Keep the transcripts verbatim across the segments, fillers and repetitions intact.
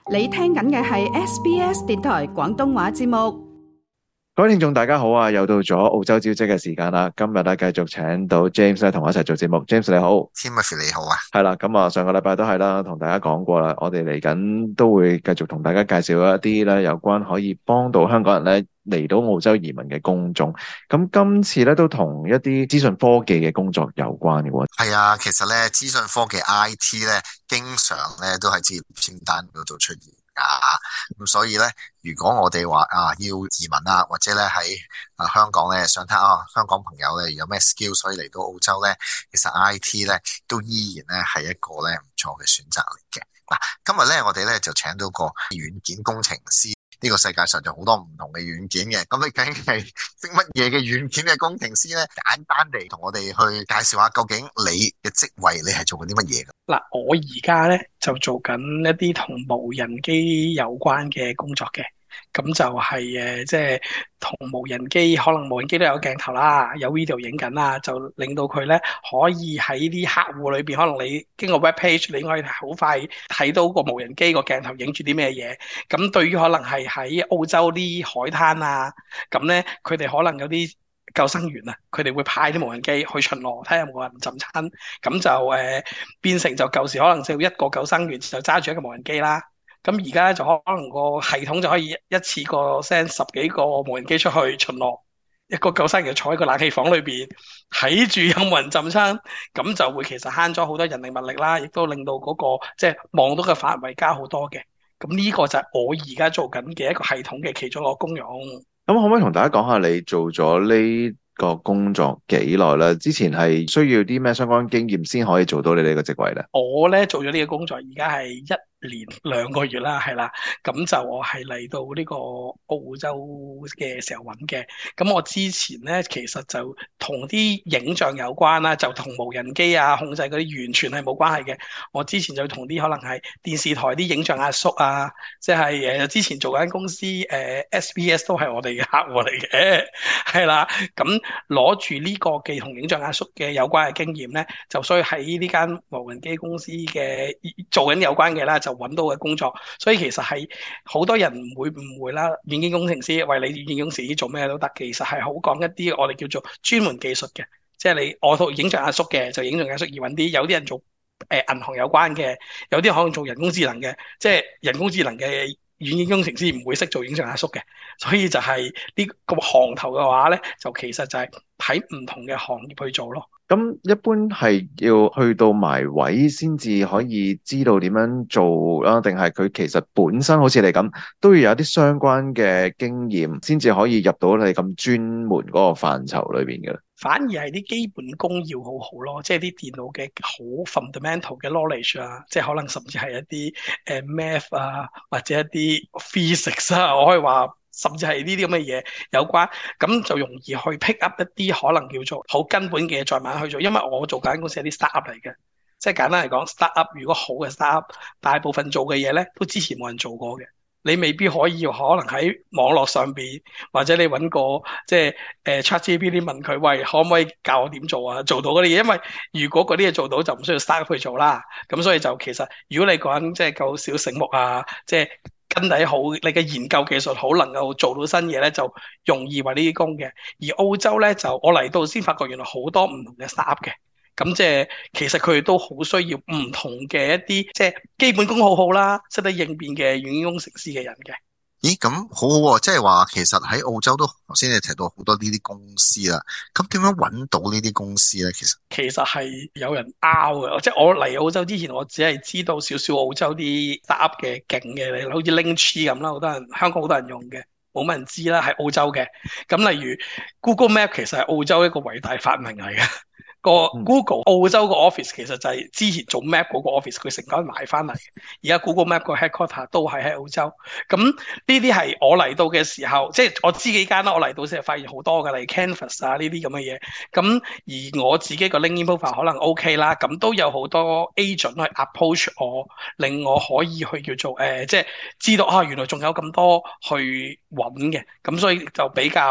你聽緊嘅係 S B S 電台廣東話節目。 各位聽眾大家好啊，又到咗澳洲招職嘅時間啦。今日咧繼續請到 James 咧同我一齊做節目。James 你好。 Timothy 你好啊。 係啦，咁啊上個禮拜都係啦，同大家講過啦，我哋嚟緊都會繼續同大家介紹一啲咧有關可以幫到香港人咧嚟到澳洲移民嘅工種。咁今次咧都同一啲資訊科技嘅工作有關嘅喎。 係啊，其實咧資訊科技 I T 咧經常咧都喺職業清單嗰度出現噶。咁所以咧，如果我哋話啊要移民啊，或者咧喺啊香港咧想睇下啊香港朋友咧有咩 skill 所以嚟到澳洲咧，其實 I T 咧都依然咧係一個咧唔錯嘅選擇嚟嘅。嗱，今日咧我哋咧就請到個軟件工程師。呢個世界上就好多唔同嘅軟件嘅，咁你究竟係識乜嘢嘅軟件嘅工程師咧？簡單地同我哋去介紹下，究竟你嘅職位你係做緊啲乜嘢嘅？ 嗱，我而家咧就做緊一啲同無人機有關嘅工作嘅。咁就係誒，即係同無人機，可能無人機都有鏡頭啦，有 video 影緊啦，就令到佢咧可以喺啲客戶裏邊，可能你經過 web page，你可以好快睇到個無人機個鏡頭影住啲咩嘢。咁對於可能係喺澳洲啲海灘啊，咁咧佢哋可能有啲救生員啊，佢哋會派啲無人機去巡邏，睇下有冇人浸親。咁就誒、呃、變成就舊時可能就一個救生員就揸住一個無人機啦。咁而家就可能個系統就可以一次過 send 十幾個無人機出去巡邏，一個救生員坐喺個冷氣房裏邊睇住有冇人浸親，咁就會其實慳咗好多人力物力啦，亦都令到嗰、嗰個即係望到嘅範圍加好多嘅。咁呢個就係我而家做緊嘅一個系統嘅其中一個功用。 咁可唔可以同大家講下你做咗呢個工作幾耐咧？之前係需要啲咩相關經驗先可以做到你呢個職位咧？ 我咧做咗呢個工作，而家係一年兩個月啦，係啦。咁就我係嚟到呢個澳洲嘅時候揾嘅。咁我之前咧其實就同啲影像有關啦，就同無人機啊控制嗰啲完全係冇關係嘅。我之前就同啲可能係電視台啲影像阿叔啊，即係誒之前做間公司誒、呃、S B S 都係我哋嘅客戶嚟嘅，係啦。咁攞住呢個既同影像壓縮嘅有關嘅經驗咧，就所以喺呢間無人機公司嘅做緊有關嘅啦，就揾到嘅工作。所以其實係好多人唔會誤會啦，軟件工程師為你軟件工程師做咩都得，其實係好講一啲我哋叫做專門技術嘅，即係你我做影像壓縮嘅就影像壓縮易揾啲，有啲人做誒、呃、銀行有關嘅，有啲可能做人工智能嘅，即係人工智能嘅。軟件工程師唔會識做影像壓縮嘅，所以就係呢個行頭嘅話咧，就其實就係喺唔同嘅行業去做咯。 咁一般係要去到埋位先至可以知道點樣做啦，定係佢其實本身好似你咁，都要有啲相關嘅經驗，先至可以入到你咁專門嗰個範疇裏邊嘅咧？ 反而係啲基本功要好好咯，即係啲電腦嘅好 fundamental 嘅 knowledge 啊，即係可能甚至係一啲誒、呃、math 啊，或者一啲 physics 啊，我可以話甚至係呢啲咁嘅嘢有關，咁就容易去 pick up 一啲可能叫做好根本嘅嘢再慢慢去做。因為我做間公司係啲 startup 嚟嘅，即係簡單嚟講 startup 如果好嘅 startup，大部分做嘅嘢咧都之前冇人做過嘅。你未必可以可能喺網絡上邊，或者你揾個即係誒 ChatGPT 問佢，喂，可唔可以教我點做啊？做到嗰啲嘢，因為如果嗰啲嘢做到就唔需要 start 去做啦。咁所以就其實如果你個人即係夠少醒目啊，即係根底好，你嘅研究技術好，能夠做到新嘢咧，就容易為呢啲工嘅。而澳洲咧就我嚟到先發覺原來好多唔同嘅 start 嘅。咁即係其實佢哋都好需要唔同嘅一啲即係基本功好好啦，識得應變嘅軟件工程師嘅人嘅。 咦，咁好好喎，即係話其實喺澳洲都頭先你提到好多呢啲公司啦，咁點樣揾到呢啲公司咧？其實其實係有人 out 嘅，即係我嚟澳洲之前，我只係知道少少澳洲啲 startup 嘅勁嘅，你好似 Linktree 咁啦，好多人香港好多人用嘅，冇乜人知啦，係澳洲嘅。咁例如 Google Map 其實係澳洲一個偉大發明嚟嘅。個 Google 澳洲個 office 其實就係之前做 map 嗰個 office，佢成間買翻嚟。而家 Google Map 個 headquarter 都係喺澳洲。咁呢啲係我嚟到嘅時候，即係我知幾間啦。我嚟到先係發現好多嘅，例如 Canvas 啊呢啲咁嘅嘢。咁而我自己個 LinkedIn profile 可能 OK 啦，咁都有好多 agent 去 approach 我，令我可以去叫做誒、呃，即係知道啊原來仲有咁多去揾嘅。咁所以就比較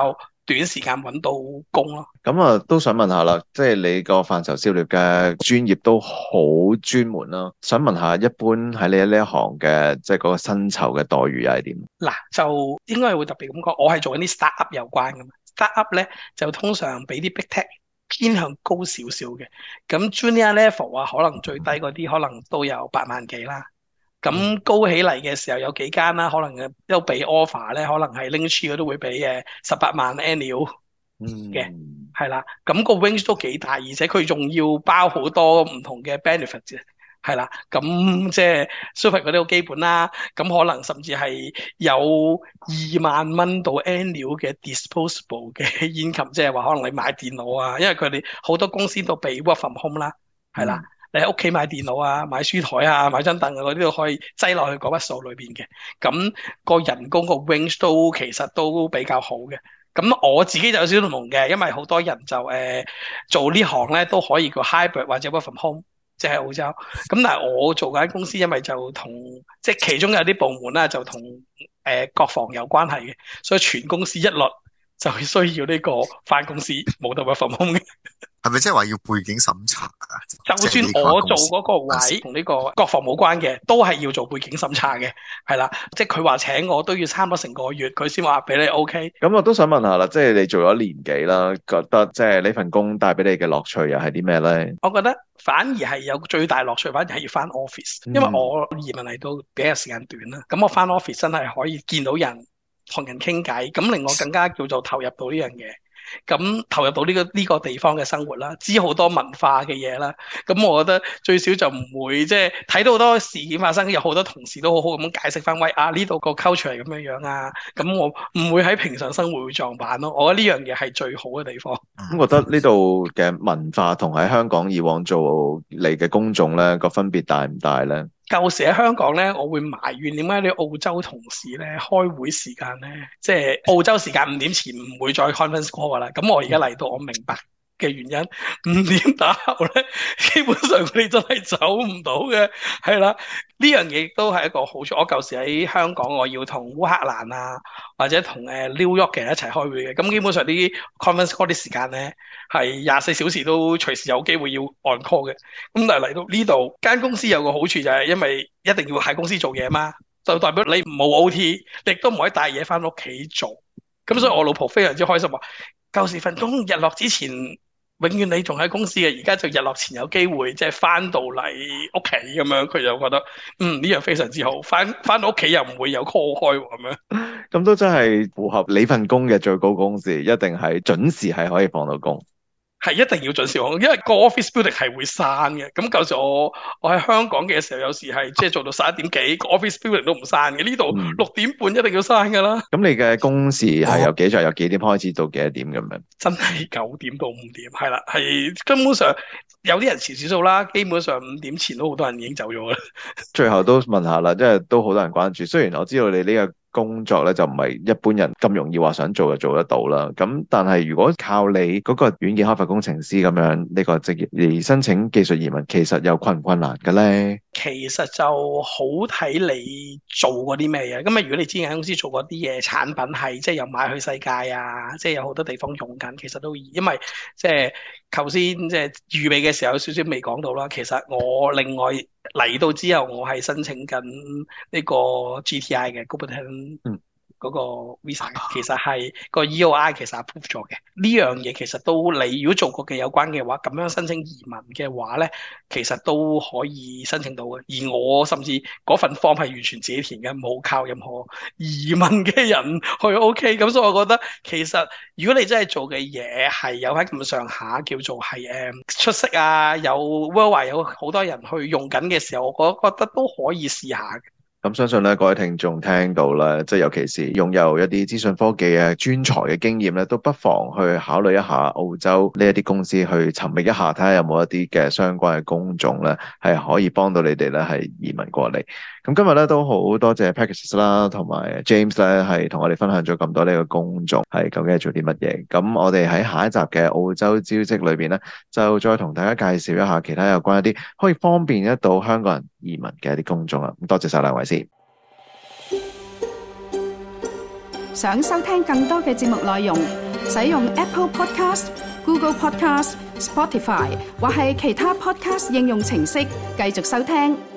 短時間揾到工咯。 咁啊，都想問下啦，即係你個範疇涉獵嘅專業都好專門啦，想問下一般喺你呢一行嘅，即係嗰個薪酬嘅待遇又係點？ 嗱，就應該係會特別咁講，我係做緊啲 start up 有關嘅嘛。start up 咧就通常比啲 big tech 偏向高少少嘅，咁 junior level 啊，可能最低嗰啲可能都有八萬幾啦。咁高起嚟嘅時候有幾間啦，可能都俾 offer 咧，可能係 Linktree 都會俾誒十八萬 annual 嘅，係啦、嗯。咁、個 range 都幾大，而且佢仲要包好多唔同嘅 benefit 嘅，係啦。咁即係 super 嗰啲好基本啦。咁可能甚至係有二萬蚊到 annual 嘅 disposable 嘅 income，即係話可能你買電腦啊，因為佢哋好多公司都俾 work from home 啦，係啦。嗯你喺屋企買電腦啊、買書台啊、買張凳啊嗰啲都可以擠落去嗰筆數裏邊嘅，咁、個人工個 range 都其實都比較好嘅。咁我自己就有少少唔同嘅，因為好多人就誒、呃、做呢行咧都可以個 hybrid 或者 work from home，即係澳洲。咁但係我做間公司，因為就同即係其中有啲部門啦，就同誒、呃、國防有關係嘅，所以全公司一律就係需要呢個返公司冇得 work from home 嘅。 係咪即係話要背景審查啊？ 就算我做嗰個位同呢個國防冇關嘅，都係要做背景審查嘅，係啦。即係佢話請我都要差唔多成個月，佢先話俾你 OK。 咁我都想問下啦，即係你做咗年幾啦？覺得即係呢份工帶俾你嘅樂趣又係啲咩咧？ 我覺得反而係有最大樂趣，反而係要翻 office，因為我移民嚟到比較時間短啦。咁我翻 office 真係可以見到人，同人傾偈，咁令我更加叫做投入到呢樣嘢。咁投入到呢個呢個地方嘅生活啦，知好多文化嘅嘢啦，咁我覺得最少就唔會即係睇到好多事件發生，有好多同事都好好咁解釋翻，喂啊呢度個 culture 係咁樣樣啊，咁我唔會喺平常生活會撞板咯。我覺得呢樣嘢係最好嘅地方。 咁覺得呢度嘅文化同喺香港以往做嚟嘅工種咧個分別大唔大咧？ 舊時喺香港咧，我會埋怨點解啲澳洲同事咧開會時間咧，即係澳洲時間五點前唔會再 conference call 噶啦。咁我而家嚟到，我明白嘅原因，五點打後咧，基本上佢哋真係走唔到嘅，係啦。呢樣嘢都係一個好處。我舊時喺香港，我要同烏克蘭啊，或者同誒 New York 嘅人一齊開會嘅。咁基本上啲 conference call 啲時間咧，係廿四小時都隨時有機會要 on call 嘅。咁但係嚟到呢度間公司有個好處就係，因為一定要喺公司做嘢嘛，就代表你冇 O T，亦都唔可以帶嘢翻屋企做。咁所以我老婆非常之開心話，舊時份工日落之前，永遠你仲喺公司嘅，而家就日落前有機會即係翻到嚟屋企咁樣，佢就覺得嗯呢樣非常之好，翻翻到屋企又唔會有 call 開咁樣。 咁都真係符合你份工嘅最高工時，一定係準時係可以放到工。 係一定要準時放工，因為個 office building 係會閂嘅。咁舊時我我喺香港嘅時候，有時係即係做到十一點幾，個 office building 都唔閂嘅。呢度六點半一定要閂噶啦。咁、 嗯、你嘅工時係由幾早由幾點開始到幾多點咁樣？ 真係九點到五點，係啦，係根本上有啲人遲少數啦，基本上五點前都好多人已經走咗啦。 最後都問下啦，即係都好多人關注。雖然我知道你呢個工作咧就唔係一般人咁容易話想做就做得到啦，咁但係如果靠你嗰個軟件開發工程師咁樣呢個職業而申請技術移民，其實又困唔困難嘅咧？ 其實就好睇你做過啲咩嘢。咁啊，如果你之前喺公司做過啲嘢，產品係即係又賣去世界啊，即係有好多地方用緊，其實都易。因為即係頭先即係預備嘅時候有少少未講到啦。其實我另外嚟到之後，我係申請緊呢個 G T I 嘅 Global Talent 嗰個 visa，其實係個 E O I 其實 approve 咗嘅。呢樣嘢其實都你如果做過嘅有關嘅話，咁樣申請移民嘅話咧，其實都可以申請到嘅。而我甚至嗰份 form 係完全自己填嘅，冇靠任何移民嘅人去 OK。咁所以我覺得其實如果你真係做嘅嘢係有喺咁上下叫做係誒出色啊，有 worldwide 有好多人去用緊嘅時候，我覺得都可以試下嘅。 咁相信咧，各位聽眾聽到咧，即係尤其是擁有一啲資訊科技嘅專才嘅經驗咧，都不妨去考慮一下澳洲呢一啲公司去尋覓一下，睇下有冇一啲嘅相關嘅工種咧，係可以幫到你哋咧，係移民過嚟。咁今日咧都好多謝 Pegasus 啦，同埋 James 咧係同我哋分享咗咁多呢個工種係究竟係做啲乜嘢。咁我哋喺下一集嘅澳洲招職裏邊咧，就再同大家介紹一下其他有關一啲可以方便得到香港人移民嘅一啲工種啦。咁多謝晒兩位先。 想收聽更多嘅節目內容，使用 Apple Podcast、Google Podcast、Spotify 或係其他 Podcast 應用程式繼續收聽。